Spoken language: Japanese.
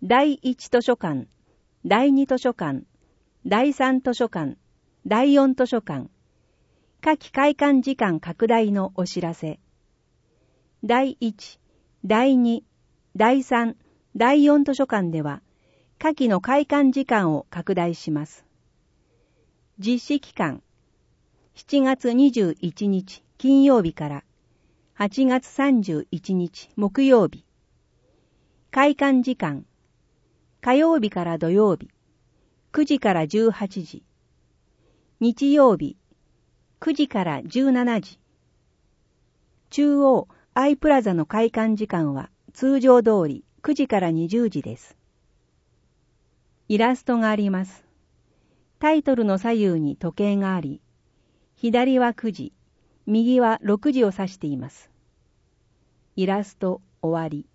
第1図書館、第2図書館、第3図書館、第4図書館、夏季開館時間拡大のお知らせ。第1、第2、第3、第4図書館では、夏季の開館時間を拡大します。実施期間、7月21日金曜日から8月31日木曜日。開館時間、火曜日から土曜日、9時から18時。日曜日、9時から17時。中央アイプラザの開館時間は通常通り9時から20時です。イラストがあります。タイトルの左右に時計があり、左は9時、右は6時を指しています。イラスト終わり。